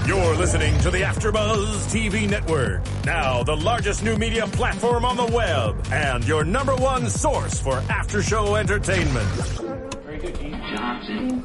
You're listening to the AfterBuzz TV Network, now the largest new media platform on the web, and your number one source for after-show entertainment. Very good, Keith Johnson.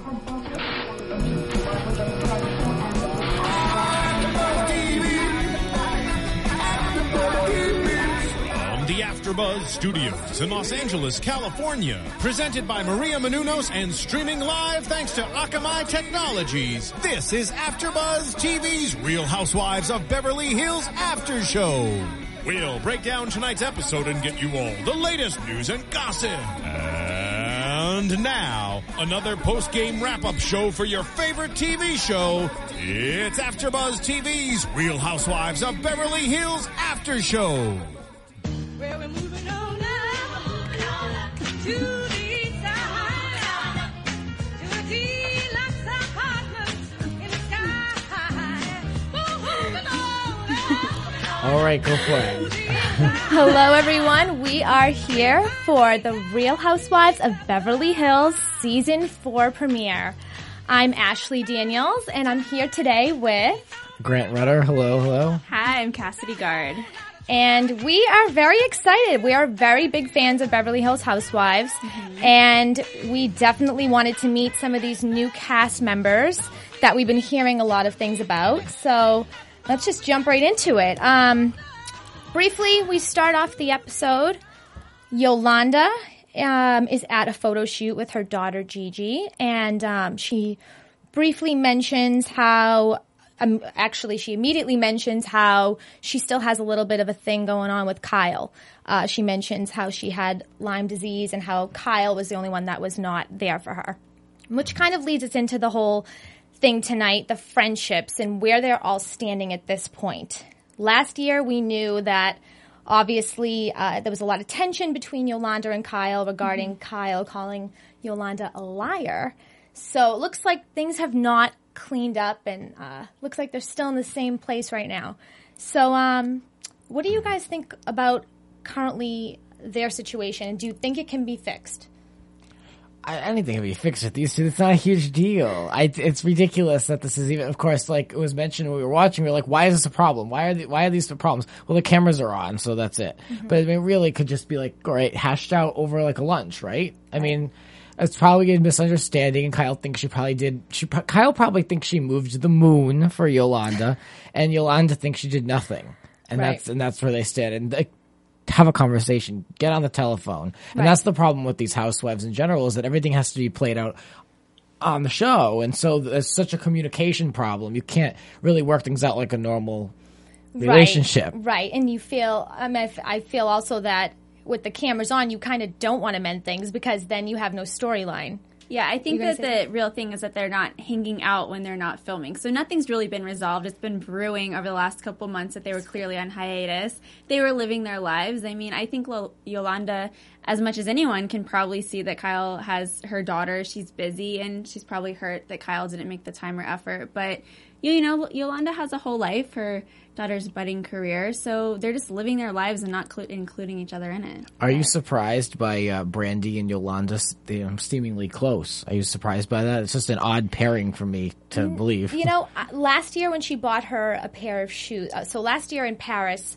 The AfterBuzz Studios in Los Angeles, California. Presented by Maria Menounos and streaming live thanks to Akamai Technologies. This is AfterBuzz TV's Real Housewives of Beverly Hills After Show. We'll break down tonight's episode and get you all the latest news and gossip. And now, another post-game wrap-up show for your favorite TV show. It's AfterBuzz TV's Real Housewives of Beverly Hills After Show. Well, we're moving on up to the side, to a deluxe apartment in the sky. All right, go for it. Hello, everyone. We are here for the Real Housewives of Beverly Hills Season 4 premiere. I'm Ashley Daniels, and I'm here today with Grant Rudder. Hello, hello. Hi, I'm Cassidy Guard. And we are very excited. We are very big fans of Beverly Hills Housewives. And we definitely wanted to meet some of these new cast members that we've been hearing a lot of things about. So let's just jump right into it. Briefly, we start off the episode. Yolanda is at a photo shoot with her daughter Gigi. And she briefly mentions how... she immediately mentions how she still has a little bit of a thing going on with Kyle. She mentions how she had Lyme disease and how Kyle was the only one that was not there for her, which kind of leads us into the whole thing tonight, the friendships and where they're all standing at this point. Last year, we knew that obviously there was a lot of tension between Yolanda and Kyle regarding Kyle calling Yolanda a liar. So it looks like things have not cleaned up and looks like they're still in the same place right now. So what do you guys think about currently their situation? Do you think it can be fixed? I don't think it can be fixed with these two. It's not a huge deal. It's ridiculous that this is even, of course, like it was mentioned when we were watching, we were like, why is this a problem? Why are these the problems? Well, the cameras are on, so that's it. But I mean, really could just be like, all right, hashed out over like a lunch, right? I mean, it's probably a misunderstanding, and Kyle thinks Kyle probably thinks she moved to the moon for Yolanda, and Yolanda thinks she did nothing. And that's where they stand. And have a conversation, get on the telephone. And that's the problem with these housewives in general, is that everything has to be played out on the show. And so there's such a communication problem. You can't really work things out like a normal relationship. Right. And you feel, I feel also that with the cameras on, you kind of don't want to mend things because then you have no storyline. Yeah, I think that the real thing is that they're not hanging out when they're not filming. So nothing's really been resolved. It's been brewing over the last couple months that they were clearly on hiatus. They were living their lives. I mean, I think Yolanda, as much as anyone, can probably see that Kyle has her daughter. She's busy, and she's probably hurt that Kyle didn't make the time or effort. But, you know, Yolanda has a whole life. Her daughter's budding career, so they're just living their lives and not including each other in it. Are you surprised by Brandy and Yolanda seemingly close? Are you surprised by that? It's just an odd pairing for me to believe. You know, last year when she bought her a pair of shoes, so last year in Paris,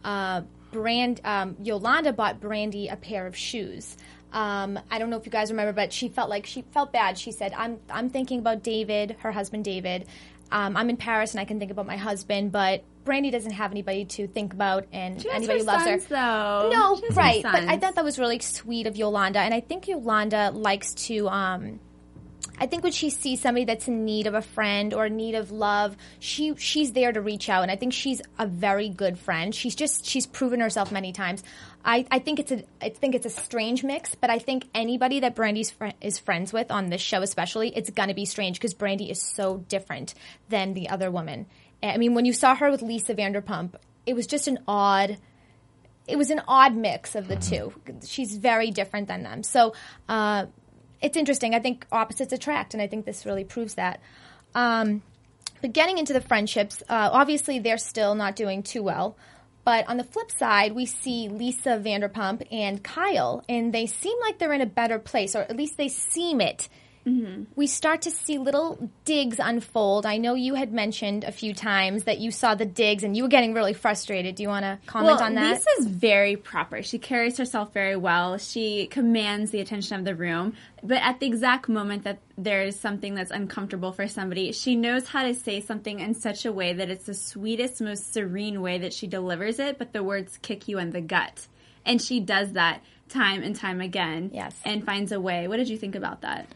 Yolanda bought Brandy a pair of shoes. I don't know if you guys remember, but she felt bad. She said, I'm thinking about David, her husband David. I'm in Paris and I can think about my husband, but Brandy doesn't have anybody to think about, and anybody loves her. Though. No, right. But I thought that was really sweet of Yolanda, and I think Yolanda likes to. I think when she sees somebody that's in need of a friend or in need of love, she's there to reach out, and I think she's a very good friend. She's proven herself many times. I think it's a strange mix, but I think anybody that Brandy is friends with on this show, especially, it's gonna be strange because Brandy is so different than the other woman. I mean, when you saw her with Lisa Vanderpump, it was just an odd mix of the two. She's very different than them. So it's interesting. I think opposites attract, and I think this really proves that. But getting into the friendships, obviously they're still not doing too well. But on the flip side, we see Lisa Vanderpump and Kyle, and they seem like they're in a better place, or at least they seem it we start to see little digs unfold. I know you had mentioned a few times that you saw the digs and you were getting really frustrated. Do you want to comment on that? Lisa's very proper. She carries herself very well. She commands the attention of the room. But at the exact moment that there's something that's uncomfortable for somebody, she knows how to say something in such a way that it's the sweetest, most serene way that she delivers it, but the words kick you in the gut. And she does that time and time again. Yes. And finds a way. What did you think about that?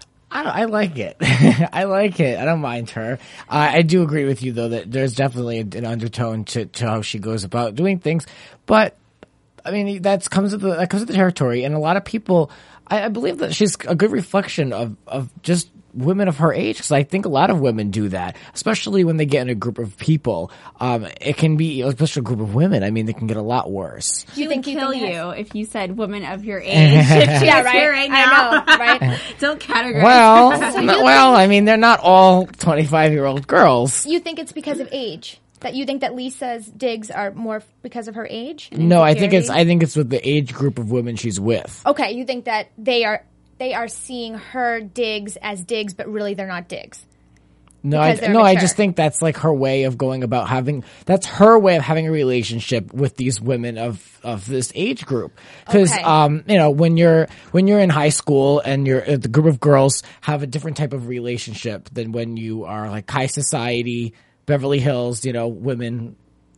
I like it. I like it. I don't mind her. I do agree with you, though, that there's definitely an undertone to how she goes about doing things. But, I mean, that comes with the territory. And a lot of people, I believe that she's a good reflection of just women of her age, because I think a lot of women do that, especially when they get in a group of people. It can be, especially a group of women, I mean, they can get a lot worse. She would kill you if you said women of your age. Yeah, right. Here right now. I know, right? Don't categorize. Well, I mean, they're not all 25-year-old girls. You think it's because of age? That you think that Lisa's digs are more because of her age? No, I think it's with the age group of women she's with. Okay, you think that they are seeing her digs as digs, but really they're not digs. No, I just think that's like her way of going about that's her way of having a relationship with these women of this age group. Cause, when you're in high school and the group of girls have a different type of relationship than when you are like high society, Beverly Hills, women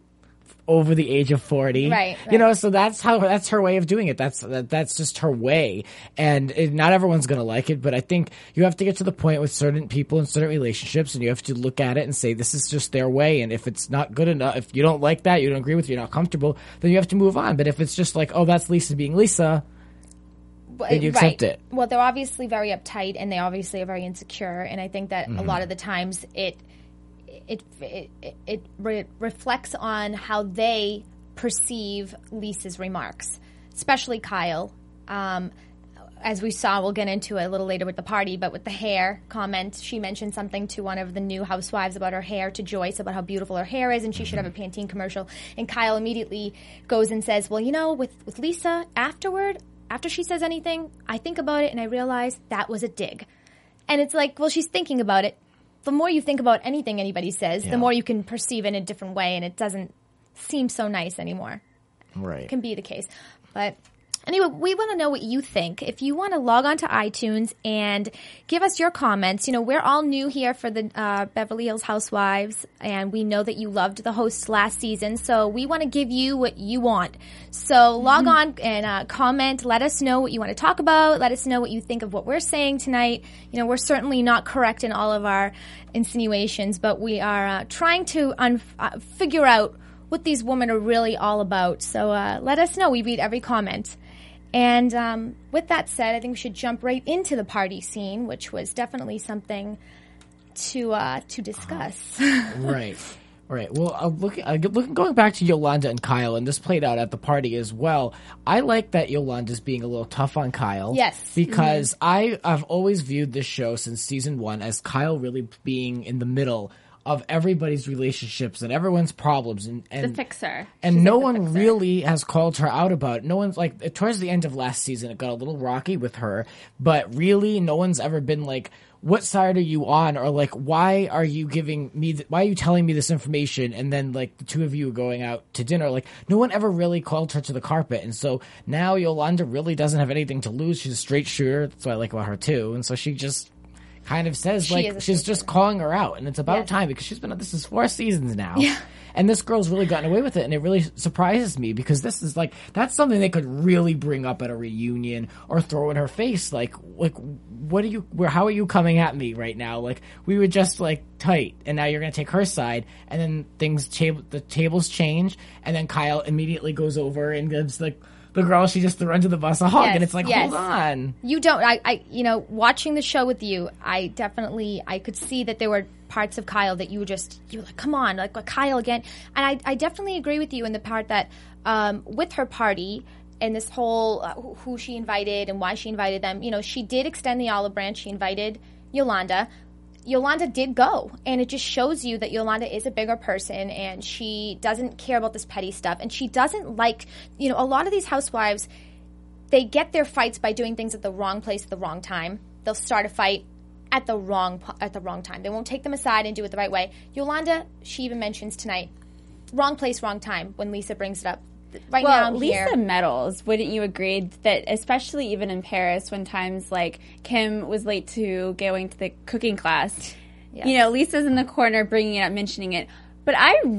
over the age of 40. Right. So that's her way of doing it. That's just her way. And not everyone's going to like it, but I think you have to get to the point with certain people in certain relationships and you have to look at it and say, this is just their way. And if it's not good enough, if you don't like that, you don't agree with it, you're not comfortable, then you have to move on. But if it's just like, oh, that's Lisa being Lisa, then you accept it. Well, they're obviously very uptight and they obviously are very insecure. And I think that a lot of the times it reflects on how they perceive Lisa's remarks, especially Kyle. As we saw, we'll get into it a little later with the party, but with the hair comment, she mentioned something to one of the new housewives about her hair, to Joyce about how beautiful her hair is and she should have a Pantene commercial. And Kyle immediately goes and says, well, with Lisa, after she says anything, I think about it and I realize that was a dig. And it's like, well, she's thinking about it. The more you think about anything anybody says, the more you can perceive it in a different way, and it doesn't seem so nice anymore. Right. It can be the case. But anyway, we want to know what you think. If you want to log on to iTunes and give us your comments, we're all new here for the Beverly Hills Housewives, and we know that you loved the hosts last season, so we want to give you what you want. So log on and comment. Let us know what you want to talk about. Let us know what you think of what we're saying tonight. We're certainly not correct in all of our insinuations, but we are trying to figure out what these women are really all about. So let us know. We read every comment. And with that said, I think we should jump right into the party scene, which was definitely something to discuss. Right. Well, going back to Yolanda and Kyle, and this played out at the party as well. I like that Yolanda's being a little tough on Kyle. Yes. Because I've always viewed this show since season 1 as Kyle really being in the middle of everybody's relationships and everyone's problems and the fixer. And She's no like one really has called her out about it. No one's like, towards the end of last season, it got a little rocky with her, but really no one's ever been like, what side are you on? Or like, why are you why are you telling me this information? And then like the two of you going out to dinner, like no one ever really called her to the carpet. And so now Yolanda really doesn't have anything to lose. She's a straight shooter. That's what I like about her too. And so she just kind of says she's just calling her out, and it's about time because she's been this is 4 seasons now, and this girl's really gotten away with it, and it really surprises me because this is that's something they could really bring up at a reunion or throw in her face, like how are you coming at me right now? Like we were just tight, and now you're gonna take her side, and then the tables change, and then Kyle immediately goes over and gives the girl she just threw under the bus a hug, and it's hold on. You don't. Watching the show with you, I could see that there were parts of Kyle that you were like, come on, like Kyle again. And I definitely agree with you in the part that with her party and this whole who she invited and why she invited them. She did extend the olive branch. She invited Yolanda. Yolanda did go, and it just shows you that Yolanda is a bigger person, and she doesn't care about this petty stuff, and she doesn't a lot of these housewives, they get their fights by doing things at the wrong place at the wrong time, they'll start a fight at the wrong time. They won't take them aside and do it the right way. Yolanda, she even mentions tonight, wrong place, wrong time when Lisa brings it up. Right now, I'm Lisa here. meddles. Wouldn't you agree that, especially even in Paris, when times like Kim was late to going to the cooking class, Yes. you know, Lisa's in the corner bringing it up, mentioning it. But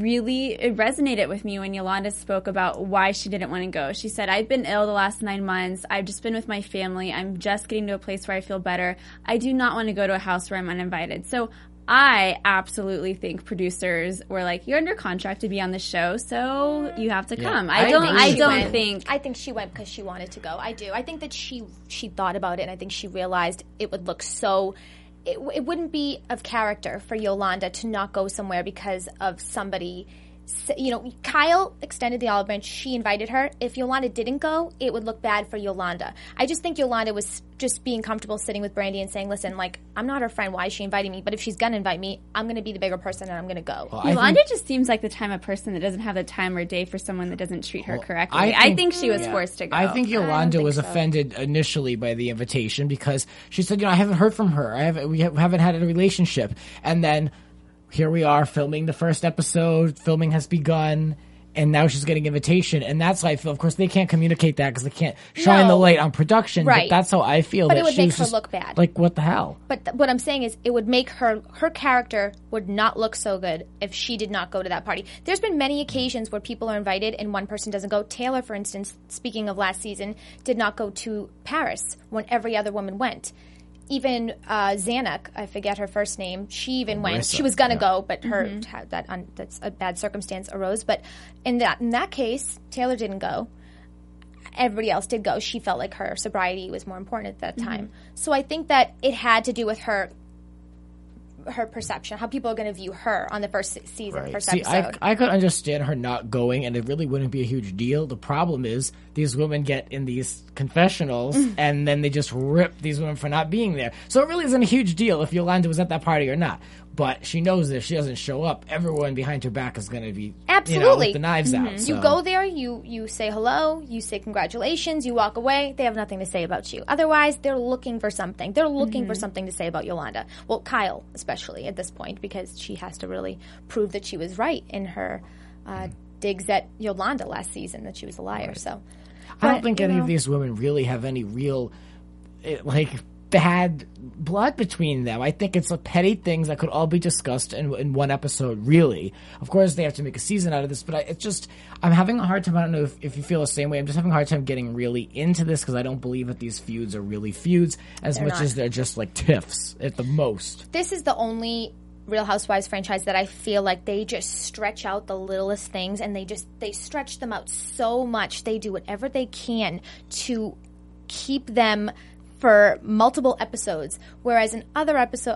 it resonated with me when Yolanda spoke about why she didn't want to go. She said, I've been ill the last 9 months. I've just been with my family. I'm just getting to a place where I feel better. I do not want to go to a house where I'm uninvited. So I absolutely think producers were like, you're under contract to be on the show, so you have to come. I think she went because she wanted to go. I do. I think that she thought about it, and I think she realized it would look so. It wouldn't be of character for Yolanda to not go somewhere because of somebody. You know, Kyle extended the olive branch. She invited her. If Yolanda didn't go, it would look bad for Yolanda. I just think Yolanda was just being comfortable sitting with Brandy and saying, listen, like, I'm not her friend. Why is she inviting me? But if she's going to invite me, I'm going to be the bigger person and I'm going to go. Well, Yolanda just seems like the type of person that doesn't have the time or day for someone that doesn't treat her correctly. I think she was forced to go. I think Yolanda was so. offended initially by the invitation because she said, I haven't heard from her. We haven't had a relationship. And then here we are filming the first episode. Filming has begun. And now she's getting invitation. And that's how I feel. Of course, they can't communicate that because they can't shine the light on production. Right. But that's how I feel. But that it would she make was her just look bad. Like, what the hell? But what I'm saying is it would make her character would not look so good if she did not go to that party. There's been many occasions where people are invited and one person doesn't go. Taylor, for instance, speaking of last season, did not go to Paris when every other woman went. Even Zanuck, I forget her first name, she even went. Marissa, she was going to go, but that's a bad circumstance arose. But in that case, Taylor didn't go. Everybody else did go. She felt like her sobriety was more important at that time. So I think that it had to do with her perception, how people are going to view her on the first season, first episode. I could understand her not going, and it really wouldn't be a huge deal. The problem is these women get in these confessionals, and then they just rip these women for not being there. So it really isn't a huge deal if Yolanda was at that party or not. But she knows that if she doesn't show up, everyone behind her back is going to be Absolutely with the knives out. So. You go there, you say hello, you say congratulations, you walk away. They have nothing to say about you. Otherwise, they're looking for something. They're looking for something to say about Yolanda. Well, Kyle, especially at this point, because she has to really prove that she was right in her digs at Yolanda last season, that she was a liar. Right. So, I don't think any of these women really have any real, bad blood between them. I think it's petty things that could all be discussed in one episode, really. Of course, they have to make a season out of this, but I'm having a hard time. I don't know if you feel the same way. I'm just having a hard time getting really into this because I don't believe that these feuds are really feuds as much as they're just like tiffs at the most. This is the only Real Housewives franchise that I feel like they just stretch out the littlest things and they stretch them out so much. They do whatever they can to keep them for multiple episodes, whereas in other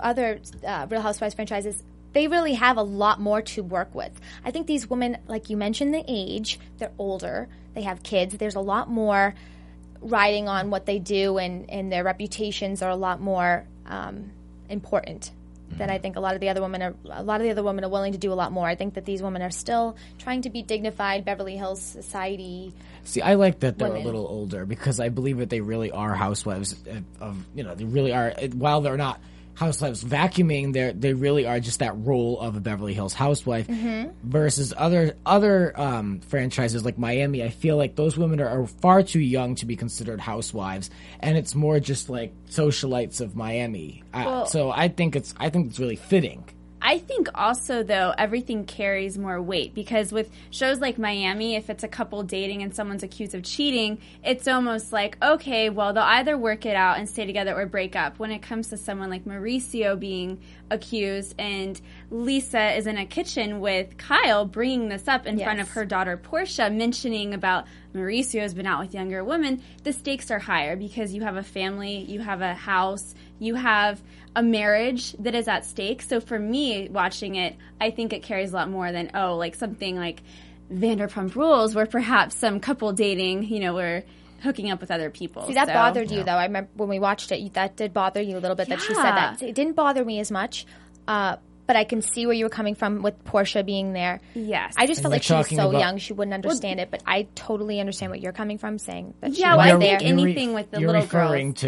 Real Housewives franchises, they really have a lot more to work with. I think these women, like you mentioned, the age, they're older, they have kids, there's a lot more riding on what they do, and their reputations are a lot more important than I think a lot of the other women are willing to do a lot more. I think that these women are still trying to be dignified Beverly Hills society. See, I like that they're women. a little older because I believe that they really are housewives they really are, while they're not housewives vacuuming, they really are just that role of a Beverly Hills housewife versus other franchises like Miami. I feel like those women are far too young to be considered housewives, and it's more just like socialites of Miami. So I think it's really fitting. I think also, though, everything carries more weight because with shows like Miami, if it's a couple dating and someone's accused of cheating, it's almost like, okay, well, they'll either work it out and stay together or break up. When it comes to someone like Mauricio being accused and Lisa is in a kitchen with Kyle bringing this up in front of her daughter Portia, mentioning about Mauricio has been out with younger women, the stakes are higher because you have a family, you have a house, you have a marriage that is at stake. So for me, watching it, I think it carries a lot more than, something like Vanderpump Rules, where perhaps some couple dating, we're hooking up with other people. See, that bothered you, though. I remember when we watched it, that did bother you a little bit that she said that. It didn't bother me as much, but I can see where you were coming from with Portia being there. Yes. I just felt like she was so young, she wouldn't understand it, but I totally understand what you're coming from, saying that she I was think there. anything with the you're little referring girls. to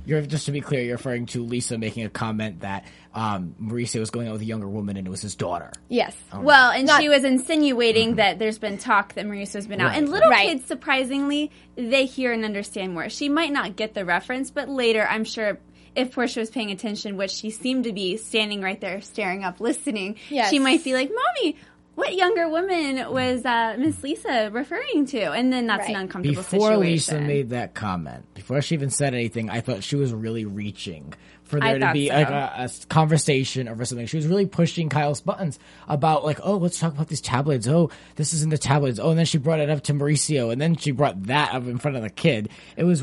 Just to be clear, you're referring to Lisa making a comment that Mauricio was going out with a younger woman and it was his daughter. Yes. Well, and she was insinuating that there's been talk that Mauricio's been out. Right. And little Right. kids, surprisingly, they hear and understand more. She might not get the reference, but later, I'm sure if Portia was paying attention, which she seemed to be standing right there staring up, listening, Yes. she might be like, Mommy, what younger woman was Miss Lisa referring to? And then that's an Right. uncomfortable Before situation. Lisa made that comment, before she even said anything, I thought she was really reaching for I there to thought be so. like a conversation over something. She was really pushing Kyle's buttons about like, oh, let's talk about these tabloids. Oh, this is in the tabloids. Oh, and then she brought it up to Mauricio, and then she brought that up in front of the kid. It was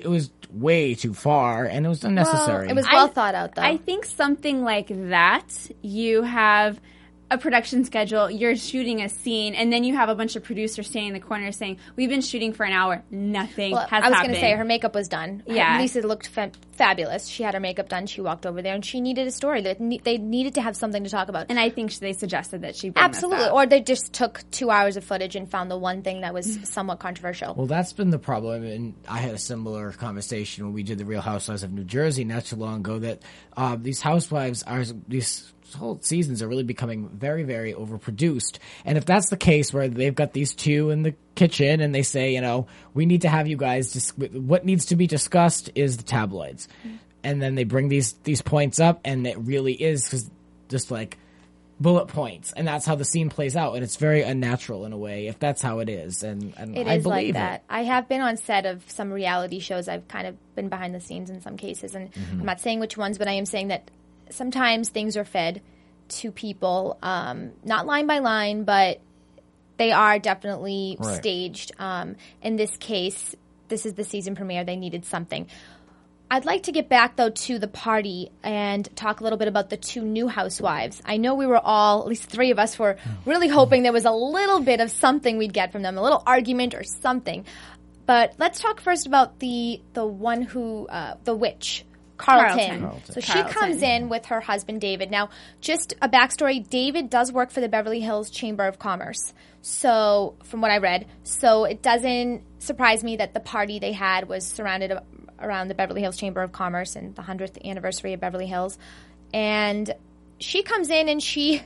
way too far, and it was unnecessary. It was well thought out, though. I think something like that, you have a production schedule, you're shooting a scene, and then you have a bunch of producers standing in the corner saying, we've been shooting for an hour, nothing has I was happened. going to say her makeup was done. Yeah. Lisa looked fabulous. She had her makeup done. She walked over there, and she needed a story. They needed to have something to talk about. And I think they suggested that she bring Absolutely. this up. Or they just took 2 hours of footage and found the one thing that was somewhat controversial. Well, that's been the problem, and I had a similar conversation when we did the Real Housewives of New Jersey not too long ago, that these housewives these whole seasons are really becoming very, very overproduced. And if that's the case where they've got these two in the kitchen and they say, you know, we need to have you guys, what needs to be discussed is the tabloids. And then they bring these points up, and it really is just like bullet points, and that's how the scene plays out, and it's very unnatural in a way if that's how it is, and It I is believe like that. it. I have been on set of some reality shows. I've kind of been behind the scenes in some cases, and I'm not saying which ones, but I am saying that sometimes things are fed to people, not line by line, but they are definitely Right. staged. In this case, this is the season premiere. They needed something. I'd like to get back, though, to the party and talk a little bit about the two new housewives. I know we were all, at least three of us, were really hoping there was a little bit of something we'd get from them, a little argument or something. But let's talk first about the one who, the witch, Carlton. So she comes in with her husband, David. Now, just a backstory, David does work for the Beverly Hills Chamber of Commerce. So, from what I read, so it doesn't surprise me that the party they had was surrounded around the Beverly Hills Chamber of Commerce and the 100th anniversary of Beverly Hills. And she comes in and she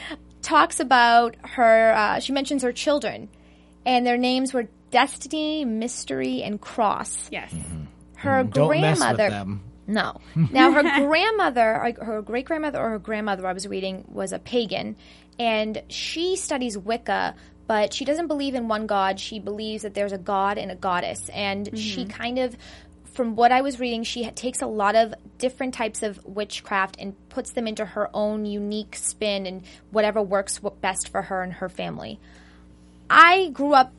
talks about her, she mentions her children. And their names were Destiny, Mystery, and Cross. Yes. Her Don't mess with grandmother. them. No. Now, her grandmother, her great-grandmother or her grandmother, I was reading, was a pagan. And she studies Wicca, but she doesn't believe in one god. She believes that there's a god and a goddess. And she kind of, from what I was reading, she takes a lot of different types of witchcraft and puts them into her own unique spin and whatever works best for her and her family. I grew up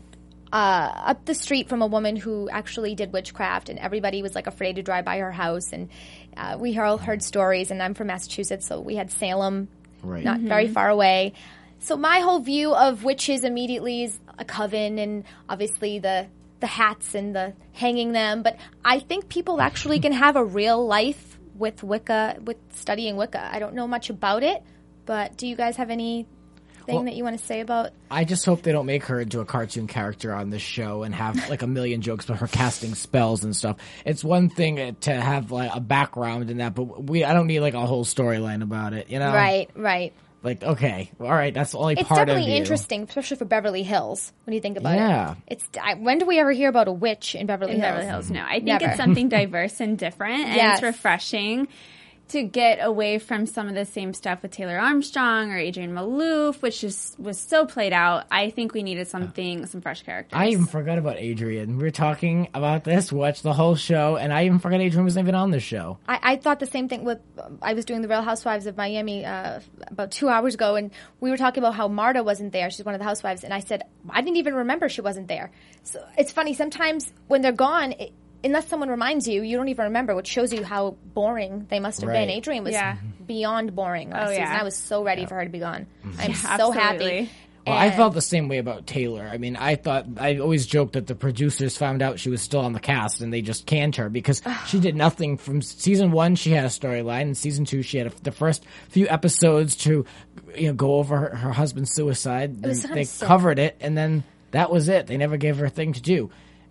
the street from a woman who actually did witchcraft, and everybody was like afraid to drive by her house. And we all heard stories, and I'm from Massachusetts, so we had Salem, Right. not very far away. So my whole view of witches immediately is a coven, and obviously the hats and the hanging them. But I think people actually can have a real life with Wicca, with studying Wicca. I don't know much about it, but do you guys have anything that you want to say about? I just hope they don't make her into a cartoon character on this show and have like a million jokes about her casting spells and stuff. It's one thing to have like a background in that, but I don't need like a whole storyline about it, you know? Right. Like, okay, all right, that's only It's part of definitely you. interesting, especially for Beverly Hills, when you think about Yeah. it. When do we ever hear about a witch in Beverly In Hills? Beverly Hills, no. I think Never. it's something diverse and different, and Yes. it's refreshing to get away from some of the same stuff with Taylor Armstrong or Adrienne Maloof, which was so played out. I think we needed some fresh characters. I even forgot about Adrienne. We were talking about this, watched the whole show, and I even forgot Adrienne was even on the show. I thought the same thing with, I was doing the Real Housewives of Miami about 2 hours ago, and we were talking about how Marta wasn't there. She's one of the housewives, and I said, I didn't even remember she wasn't there. So it's funny, sometimes when they're gone, unless someone reminds you, you don't even remember, which shows you how boring they must have been. Right. Adrienne was Yeah. beyond boring last season. I was so ready for her to be gone. I'm so absolutely. happy. Well, I And- felt the same way about Taylor. I mean, I always joked that the producers found out she was still on the cast and they just canned her because she did nothing from season 1. She had a storyline, and season 2 she had the first few episodes to, go over her husband's suicide. was And kind they of sick. covered it, and then that was it. They never gave her a thing to do.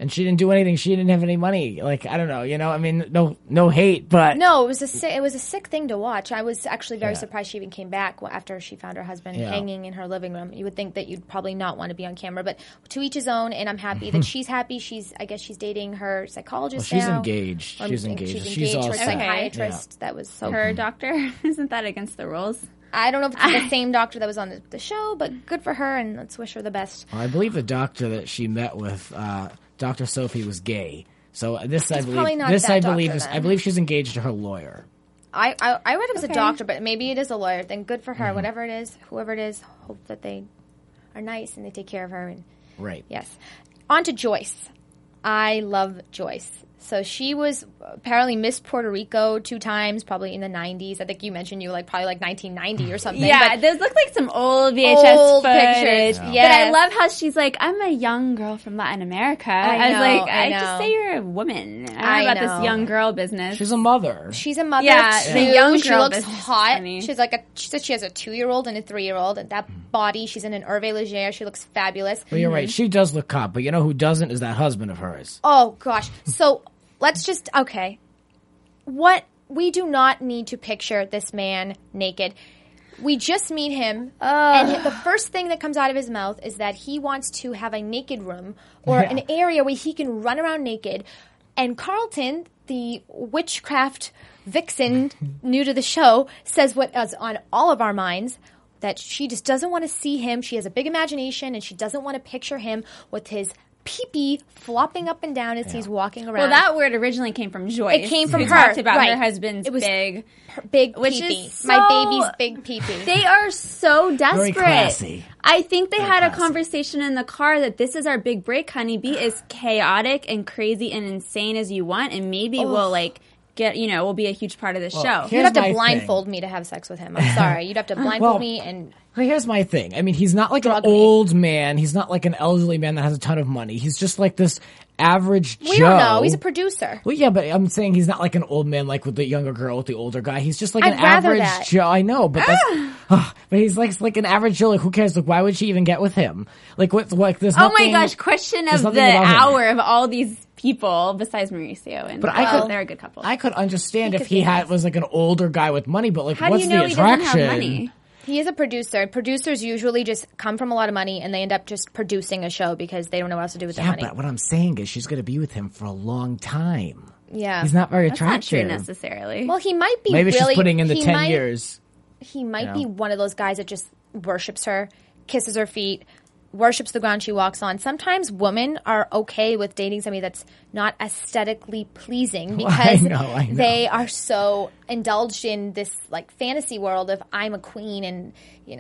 and she didn't do anything. She didn't have any money. Like, I don't know, I mean, no hate, but No, it was a sick thing to watch. I was actually very surprised she even came back after she found her husband hanging in her living room. You would think that you'd probably not want to be on camera, but to each his own. And I'm happy that she's happy. I guess she's dating her psychologist. she's now. engaged. Or She's engaged. She's all her set. psychiatrist. That was so. Her doctor, isn't that against the rules? I don't know if it's the same doctor that was on the show, but good for her, and let's wish her the best. Well, I believe the doctor that she met with, Dr. Sophie, was gay. So this, I believe, probably not this that I believe doctor, is, then. I believe she's engaged to her lawyer. I read it was a doctor, but maybe it is a lawyer. Then good for her. Whatever it is, whoever it is, hope that they are nice and they take care of her. And Right. yes, on to Joyce. I love Joyce. So she was apparently Miss Puerto Rico 2 times, probably in the 90s. I think you mentioned probably like 1990 or something. Yeah, but those look like some old VHS Old footage. pictures. But I Yes. love how she's like, I'm a young girl from Latin America. I was know, like, I just know. say you're a woman. I I don't know about know. this young girl business. She's a mother. she's a mother Yeah, too. the young She girl looks business is hot. funny. She said she has a 2-year-old and a 3-year-old, and that body. She's in an Hervé Leger. She looks fabulous. Well, you're right. She does look hot, but you know who doesn't is that husband of hers. Oh gosh. So let's just What we do not need to picture this man naked. We just meet him, and the first thing that comes out of his mouth is that he wants to have a naked room or an area where he can run around naked. And Carlton, the witchcraft vixen new to the show, says what is on all of our minds, that she just doesn't want to see him. She has a big imagination, and she doesn't want to picture him with his pee-pee flopping up and down as he's walking around. Well, that word originally came from Joyce. It came from who her, talked about right. her husband's It was big. her big Which pee-pee. is My so- baby's big pee-pee. They are so desperate. classy. I think they had a classy. conversation in the car that this is our big break, honey. Be as chaotic and crazy and insane as you want, and maybe we'll we'll be a huge part of the show. here's You'd have to my blindfold me to have sex with him. I'm sorry. You'd have to blindfold me and... Well, here's my thing. I mean, he's not like Drug an me. old man. He's not like an elderly man that has a ton of money. He's just like this average We Joe. don't know. He's a producer. Well, yeah, but I'm saying he's not like an old man, like with the younger girl with the older guy. He's just like I'd an rather average that. Joe. I know, but that's, but he's like an average Joe. Like, who cares? Like, why would she even get with him? Like, what? Like, there's Oh nothing. my gosh, question there's of the nothing about him. hour of all these people besides Mauricio. And But I could- they're a good couple. I could understand if could he be had was like an older guy with money, but like, How do what's you know the he attraction? doesn't have money? He is a producer. Producers usually just come from a lot of money and they end up just producing a show because they don't know what else to do with their Yeah, money. but what I'm saying is she's going to be with him for a long time. Yeah. He's not very That's not true attractive. necessarily. Well, he might be Maybe really... she's putting in the he 10 might- years. He might Yeah. be one of those guys that just worships her, kisses her feet, worships the ground she walks on. Sometimes women are okay with dating somebody that's not aesthetically pleasing because I know. they are so indulged in this like fantasy world of I'm a queen and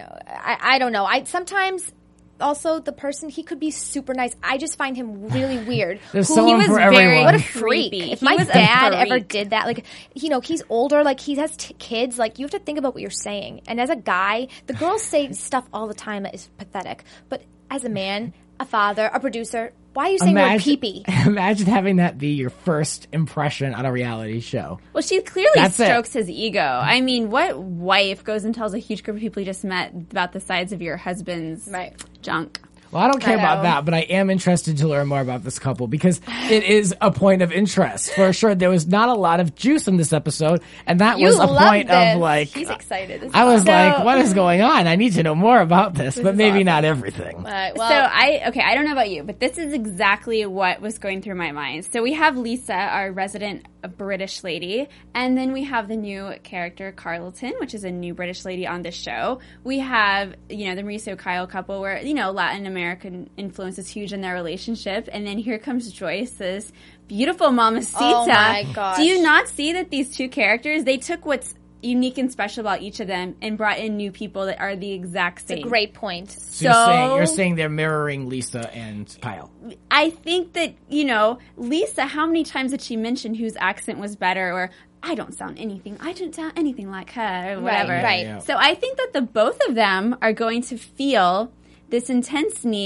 I don't know. I sometimes also the person, he could be super nice. I just find him really weird. There's He someone was for very- everyone. What a freak. creepy. If He my was a dad ever freak. did that, like, he's older, like, he has kids, like, you have to think about what you're saying. And as a guy, the girls say stuff all the time that is pathetic. But as a man, a father, a producer, why are you saying we're pee-pee? Imagine having that be your first impression on a reality show. Well, she clearly That's it. strokes his ego. I mean, what wife goes and tells a huge group of people you just met about the sides of your husband's Right. junk? Well, I don't care I about know. that, but I am interested to learn more about this couple because it is a point of interest. For sure, there was not a lot of juice in this episode, and that was a point of like... He's excited. I was So- like, what is going on? I need to know more about this, but maybe not everything. Well, So I don't know about you, but this is exactly what was going through my mind. So we have Lisa, our resident British lady, and then we have the new character Carlton, which is a new British lady on the show. We have, the Mauricio Kyle couple where, Latin American influence is huge in their relationship. And then here comes Joyce, this beautiful mamacita. Oh my gosh. Do you not see that these two characters, they took what's unique and special about each of them and brought in new people that are the exact same. great point. So you're saying they're mirroring Lisa and Kyle. I think that, Lisa, how many times did she mention whose accent was better or I don't sound anything like her or whatever. right. Yeah. So I think that the both of them are going to feel this intense need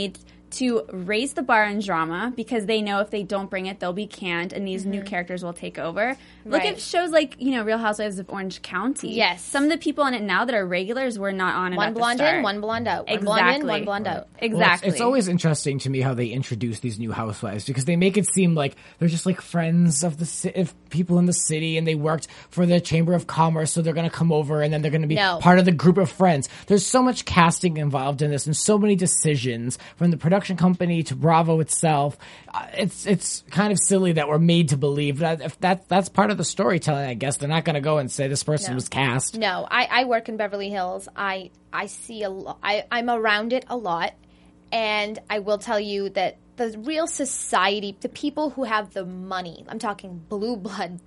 to raise the bar in drama because they know if they don't bring it, they'll be canned and these new characters will take over. Look Right. at shows like, Real Housewives of Orange County. Yes. Some of the people on it now that are regulars were not on it One at the blonde start. in, one blonde out. One blonde in, Exactly. one blonde out. Well, Exactly. it's always interesting to me how they introduce these new housewives because they make it seem like they're just like friends of of people in the city and they worked for the Chamber of Commerce, so they're going to come over and then they're going to be No. part of the group of friends. There's so much casting involved in this and so many decisions from the production company to Bravo itself. It's kind of silly that we're made to believe that if that's part of the storytelling. I guess they're not going to go and say this person was cast. No, I work in Beverly Hills. I see a lot. I'm around it a lot, and I will tell you that the real society, the people who have the money, I'm talking blue blood,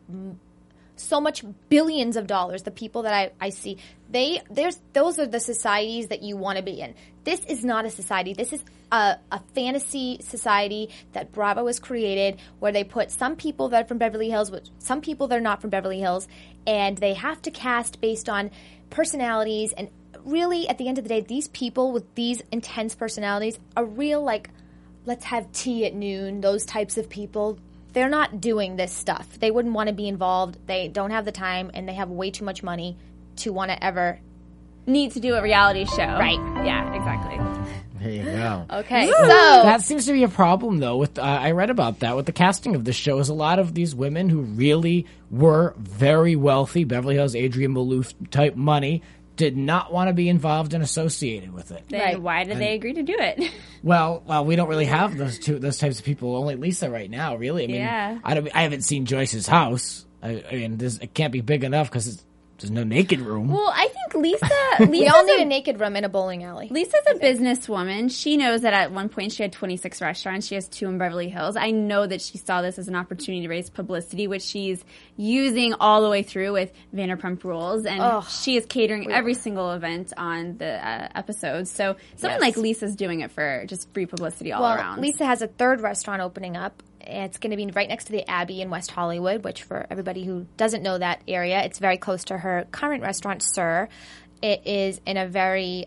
so much billions of dollars, the people that I see, those are the societies that you want to be in. This is not a society. This is a fantasy society that Bravo has created where they put some people that are from Beverly Hills with some people that are not from Beverly Hills, and they have to cast based on personalities. And really, at the end of the day, these people with these intense personalities are real, like, let's have tea at noon, those types of people. They're not doing this stuff. They wouldn't want to be involved. They don't have the time, and they have way too much money to want to ever need to do a reality show. Right. Yeah, exactly. There you go. Okay, so That seems to be a problem, though. With I read about that with the casting of the show. Is a lot of these women who really were very wealthy, Beverly Hills, Adrienne Maloof type money, did not want to be involved and associated with it. Then Right. why did they agree to do it? Well, we don't really have those types of people. Only Lisa right now, really. I mean, Yeah. I haven't seen Joyce's house. I mean, it can't be big enough because there's no naked room. Well, I think Lisa we all need a naked room in a bowling alley. Lisa's a businesswoman. She knows that at one point she had 26 restaurants. She has 2 in Beverly Hills. I know that she saw this as an opportunity to raise publicity, which she's using all the way through with Vanderpump Rules. And she is catering every single event on the episodes. So someone like Lisa's doing it for just free publicity all around. Lisa has a third restaurant opening up. It's going to be right next to the Abbey in West Hollywood, which for everybody who doesn't know that area, it's very close to her current restaurant, Sir. It is in a very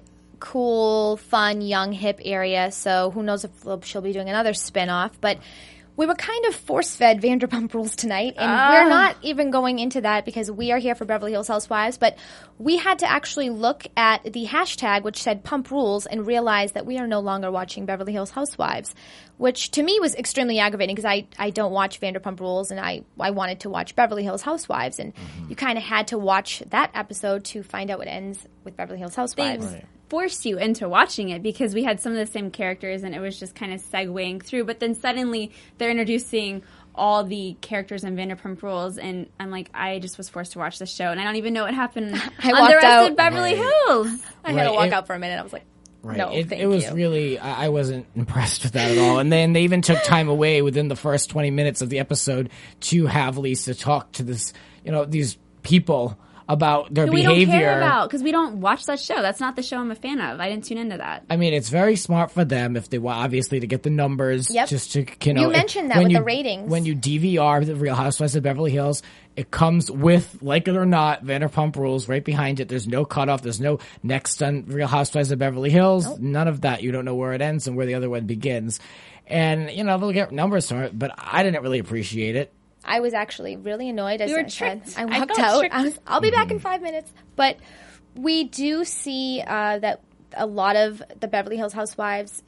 cool, fun, young, hip area, so who knows if she'll be doing another spin-off. But we were kind of force-fed Vanderpump Rules tonight, and we're not even going into that because we are here for Beverly Hills Housewives, but we had to actually look at the hashtag which said Pump Rules and realize that we are no longer watching Beverly Hills Housewives, which to me was extremely aggravating because I don't watch Vanderpump Rules, and I wanted to watch Beverly Hills Housewives, and you kind of had to watch that episode to find out what ends with Beverly Hills Housewives. Forced you into watching it because we had some of the same characters and it was just kind of segueing through. But then suddenly they're introducing all the characters in Vanderpump Rules, and I'm like, I just was forced to watch this show, and I don't even know what happened I on walked the rest out. of Beverly Hills. I had to Right. walk out for a minute. I was like, Right. no, it thank was you. really, I wasn't impressed with that at all. And then they even took time away within the first 20 minutes of the episode to have Lisa talk to these people about their We behavior. don't care about because we don't watch that show. That's not the show I'm a fan of. I didn't tune into that. I mean, it's very smart for them if they want, obviously, to get the numbers. Yep. Just to, you mentioned that when with you- the ratings. When you DVR the Real Housewives of Beverly Hills, it comes with, like it or not, Vanderpump Rules right behind it. There's no cutoff. There's no next on Real Housewives of Beverly Hills. None of that. You don't know where it ends and where the other one begins. And, they'll get numbers from it, but I didn't really appreciate it. I was actually really annoyed. As You were I said. tricked. I I walked felt out. tricked. I'll be back in 5 minutes. But we do see that a lot of the Beverly Hills Housewives,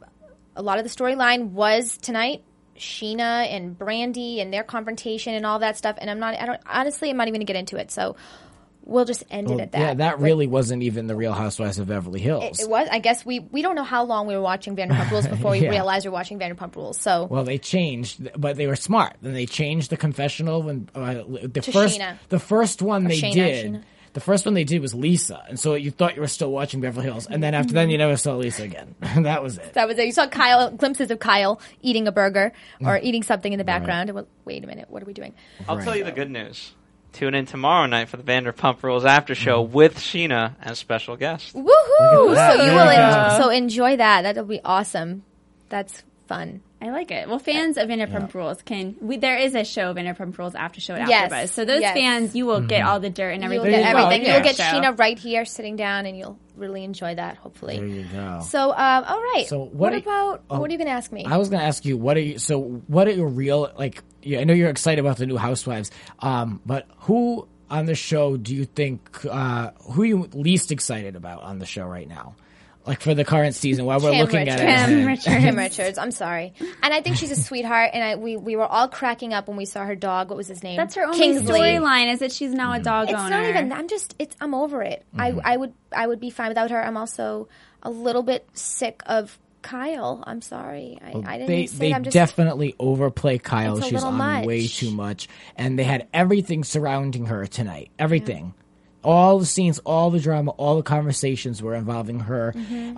a lot of the storyline was tonight. Sheena and Brandy and their confrontation and all that stuff. And I'm not even going to get into it. So we'll just end it at that. Yeah, that really wasn't even the Real Housewives of Beverly Hills. It was. I guess we don't know how long we were watching Vanderpump Rules before we Yeah. realized we were watching Vanderpump Rules. So Well, they changed, but they were smart. Then they changed the confessional when Sheena. the first one they Sheena, did. Sheena. The first one they did was Lisa, and so you thought you were still watching Beverly Hills, and then after then you never saw Lisa again. That was it. that was it. You saw glimpses of Kyle eating a burger or eating something in the background. And wait a minute, what are we doing? I'll tell you the good news. Tune in tomorrow night for the Vanderpump Rules after show with Sheena as special guest. Woohoo! that. So you There will you go. enjoy that. That'll be awesome. That's fun. I like it. Well, fans of Vanderpump Rules there is a show of Vanderpump Rules after show at Yes. AfterBuzz. So those Yes. fans, you will get all the dirt and You'll everything. get you go. everything. Yeah. You'll get Show. Sheena right here sitting down, and you'll really enjoy that, hopefully. There you go. So, all right. So what what about, what are you going to ask me? I was going to ask you, what are your real, like, yeah, I know you're excited about the new Housewives, but who on the show do you think, who are you least excited about on the show right now? Like for the current season, while we're Kim looking at Richards. it. Kim Richards. I'm sorry. And I think she's a sweetheart, and we were all cracking up when we saw her dog. What was his name? That's her only Kingsley. storyline is that she's now a dog It's owner. not even. I'm over it. I would be fine without her. I'm also a little bit sick of Kyle. I'm sorry. I didn't They say. I'm just definitely overplay Kyle. It's a She's little on much. way too much, and they had everything surrounding her tonight. Everything. All the scenes, all the drama, all the conversations were involving her.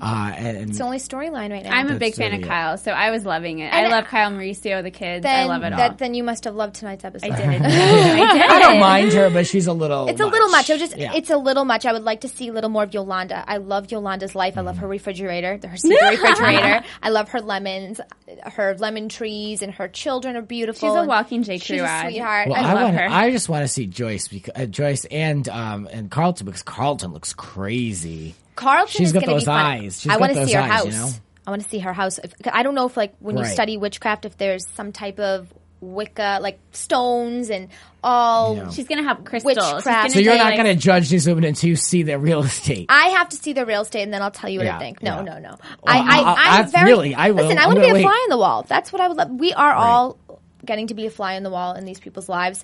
And It's the only storyline right now. I'm a big That's fan of really it. Kyle, so I was loving it. And I love Kyle Mauricio, the kids. then, I love it all. Then you must have loved tonight's episode. I did. I I don't mind her, but she's a little. It's a little much. Yeah. It's a little much. I would like to see a little more of Yolanda. I love Yolanda's life. I love her refrigerator, her secret refrigerator. I love her lemons, her lemon trees, and her children are beautiful. She's a and walking J. She's Crew a ad. sweetheart. Well, I love her. I just want to see Joyce because Joyce and Carlton, because Carlton looks crazy. Carlton She's is got going to those be fun. eyes. She's I got want to those see her eyes, house. you know? I want to see her house. I don't know if, like, when you Right. study witchcraft, if there's some type of Wicca, like stones and all. Yeah. She's going to have crystals. Witchcraft. So you're Say, not like- going to judge these women until you see their real estate. I have to see the real estate, and then I'll tell you what Yeah, I think. No. Well, I'm that's very. really- I will. Listen, I I'm want to be gonna a wait. fly on the wall. That's what I would love. We are all getting to be a fly on the wall in these people's lives.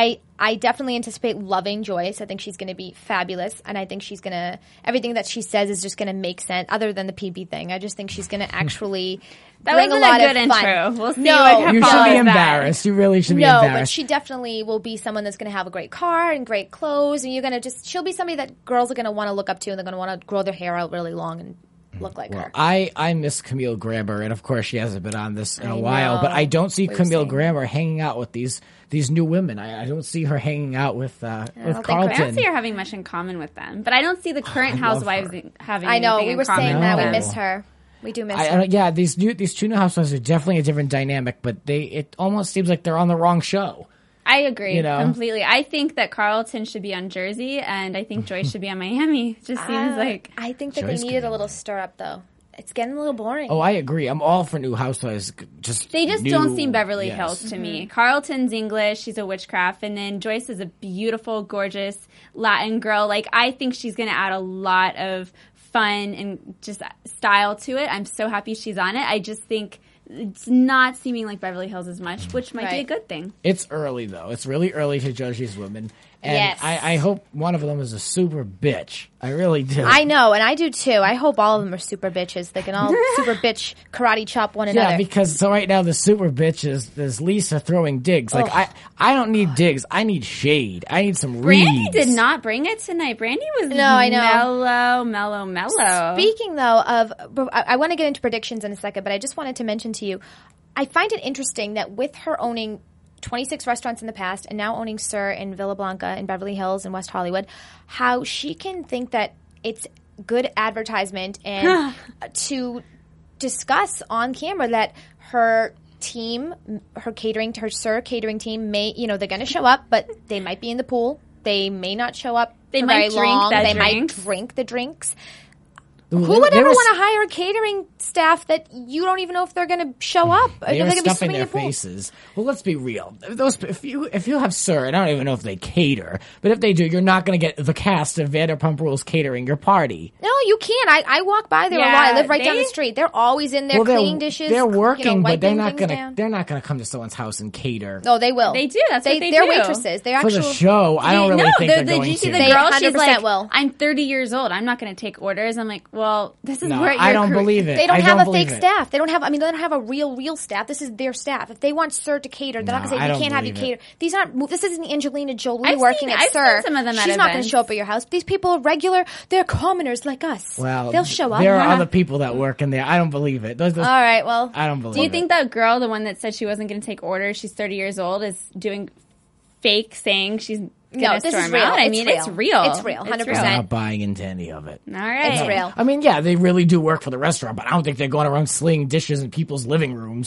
I definitely anticipate loving Joyce. I think she's going to be fabulous, and I think she's going to everything that she says is just going to make sense. Other than the PB thing, I just think she's going to actually That bring wasn't a lot a good of fun. intro. We'll see No, what You follows should be that. embarrassed. You really should be No, embarrassed. but she definitely will be someone that's going to have a great car and great clothes, and you're going to she'll be somebody that girls are going to want to look up to, and they're going to want to grow their hair out really long and look like Well, her. I miss Camille Grammer, and of course she hasn't been on this in a I while. know. But I don't see What you're Camille saying. Grammer hanging out with these new women. I don't see her hanging out with think I don't Carlton. see her having much in common with them, but I don't see the current I love housewives her. having. I know anything we in were common saying with that we them. miss her. We do miss her. Yeah, these two new housewives are definitely a different dynamic, but it almost seems like they're on the wrong show. I agree You know? completely. I think that Carlton should be on Jersey, and I think Joyce should be on Miami. It just seems like I think that Joyce they could needed be a little stir up, though. It's getting a little boring. Oh, I agree. I'm all for new housewives. Just they just new- don't seem Beverly yes. Hills to me. Carlton's English, she's a witchcraft, and then Joyce is a beautiful, gorgeous Latin girl. Like, I think she's going to add a lot of fun and just style to it. I'm so happy she's on it. I just think it's not seeming like Beverly Hills as much, which might be a Right. good thing. It's early though. It's really early to judge these women, and Yes. I hope one of them is a super bitch. I really do. I know, and I do too. I hope all of them are super bitches. They can all super bitch karate chop one another. Yeah, because so right now the super bitch is Lisa throwing digs. Like I don't need digs. I need shade. I need some Brandy reeds. did not bring it tonight. Brandy was No, I know. mellow. Speaking though of, I want to get into predictions in a second, but I just wanted to mention to you, I find it interesting that with her owning 26 restaurants in the past and now owning Sir in Villa Blanca in Beverly Hills and West Hollywood, how she can think that it's good advertisement and to discuss on camera that her team, her Sir catering team may, they're going to show up, but they might be in the pool. They may not show up. They for might very drink long. the They drinks. might drink the drinks. Ooh, Who would there ever was- want to hire a catering staff that you don't even know if they're going to show up? If They they're were going to be stuffing swimming in their the pool? faces. Well, let's be real. If you have Sir, and I don't even know if they cater, but if they do, you're not going to get the cast of Vanderpump Rules catering your party. No, you can't. I walk by there a lot. I live right down the street. They're always in there cleaning dishes. They're working, but they're wiping not things going to. down. They're not going to come to someone's house and cater. No, they will. They do. That's what they They're do. waitresses. They're For actual. the show, I don't really think they're did going you see to. the They girl? She's 100% like, will. I'm 30 years old. I'm not going to take orders. I'm like, well, this is No, where your I don't career- believe it. They don't I have don't a fake believe it. staff. They don't have. They don't have a real staff. This is their staff. If they want Sir to cater, they're not No, going to I say we don't can't have you believe it. cater. These aren't. This isn't Angelina Jolie I've working seen- at I've Sir. seen some of them at She's not going to events. show up at your house. These people are regular. They're commoners like us. Well, they'll show up. There are other people that work in there. I don't believe it. Those- All right. Well, I don't believe Do you it. think that girl, the one that said she wasn't going to take orders, she's 30 years old, is doing fake saying she's going no, to this storm is real. out? I mean, it's real. It's real. 100%. I'm not buying into any of it. All right. It's real. I mean, yeah, they really do work for the restaurant, but I don't think they're going around slinging dishes in people's living rooms.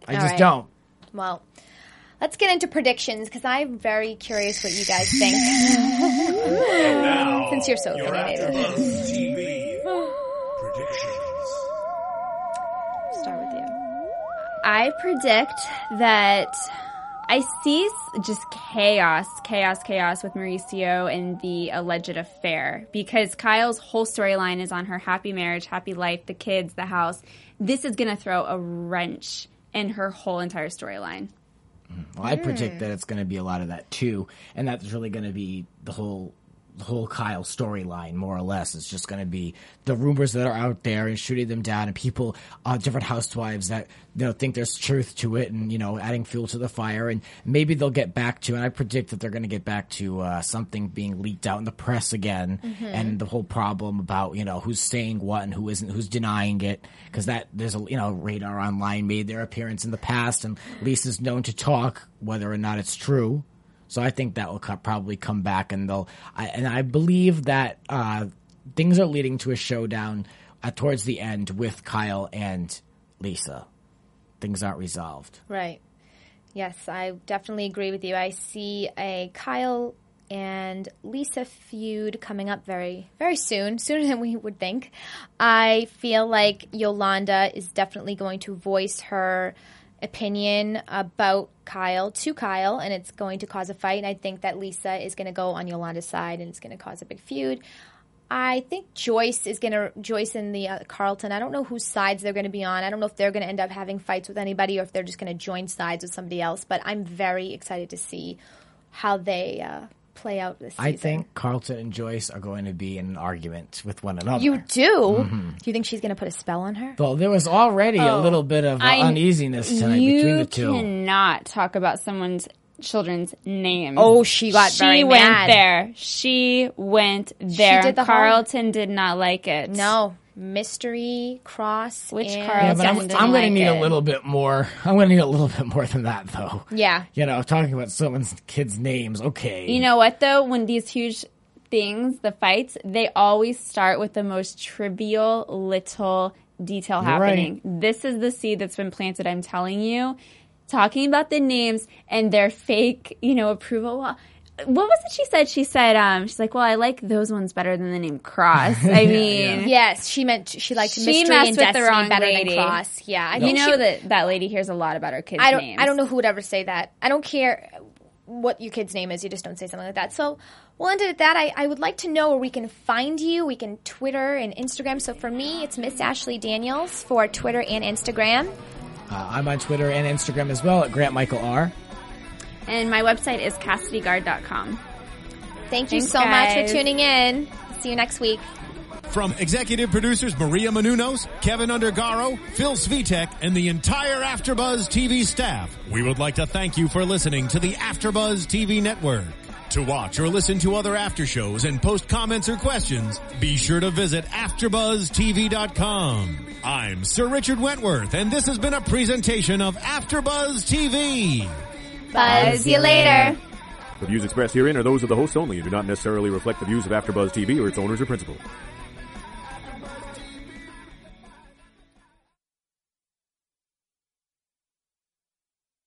I All just right. don't. Well, let's get into predictions because I'm very curious what you guys think. Now, Since you're so your opinionated. AfterBuzz TV predictions. Start with you. I predict that I see just chaos with Mauricio and the alleged affair because Kyle's whole storyline is on her happy marriage, happy life, the kids, the house. This is going to throw a wrench in her whole entire storyline. Well, I predict that it's going to be a lot of that too, and that's really going to be the whole Kyle storyline, more or less. It's just going to be the rumors that are out there and shooting them down, and people, different housewives that think there's truth to it, and adding fuel to the fire, and maybe they'll get back to. And I predict that they're going to get back to something being leaked out in the press again, and the whole problem about who's saying what and who isn't, who's denying it, because that there's a Radar Online made their appearance in the past, and Lisa's known to talk whether or not it's true. So I think that will probably come back, and I believe that things are leading to a showdown towards the end with Kyle and Lisa. Things aren't resolved. Right. Yes, I definitely agree with you. I see a Kyle and Lisa feud coming up very, very soon, sooner than we would think. I feel like Yolanda is definitely going to voice her opinion about Kyle to Kyle, and it's going to cause a fight. And I think that Lisa is going to go on Yolanda's side, and it's going to cause a big feud. I think Joyce and the Carlton, I don't know whose sides they're going to be on. I don't know if they're going to end up having fights with anybody or if they're just going to join sides with somebody else. But I'm very excited to see how they play out this season. I think Carlton and Joyce are going to be in an argument with one another. You do? Do you think she's going to put a spell on her? Well, there was already a little bit of uneasiness tonight between the two. You cannot talk about someone's children's names. Oh, she got very mad. She went there. She did the Carlton did not like it. No. Mystery, Cross, Which and Carlton? Yeah, but I'm going to like need it. a little bit more. I'm going to need a little bit more than that, though. Yeah. Talking about someone's kids' names, okay. You know what, though? When these huge things, the fights, they always start with the most trivial little detail happening. Right. This is the seed that's been planted, I'm telling you. Talking about the names and their fake, approval. Well, what was it she said? She said, she's like, well, I like those ones better than the name Cross. I mean. Yes, she liked She Mystery messed and with the Destiny wrong better lady. than Cross. Yeah. I You think know that lady hears a lot about her kids' names. I don't know who would ever say that. I don't care what your kid's name is. You just don't say something like that. So we'll end it at that. I would like to know where we can find you. We can Twitter and Instagram. So for me, it's Miss Ashley Daniels for Twitter and Instagram. I'm on Twitter and Instagram as well at Grant Michael R. And my website is CassidyGuard.com. Thank you Thanks, so much guys. for tuning in. See you next week. From executive producers Maria Menounos, Kevin Undergaro, Phil Svitek, and the entire AfterBuzz TV staff, we would like to thank you for listening to the AfterBuzz TV network. To watch or listen to other after shows and post comments or questions, be sure to visit AfterBuzzTV.com. I'm Sir Richard Wentworth, and this has been a presentation of AfterBuzz TV. Buzz you later. The views expressed herein are those of the hosts only and do not necessarily reflect the views of AfterBuzz TV or its owners or principals.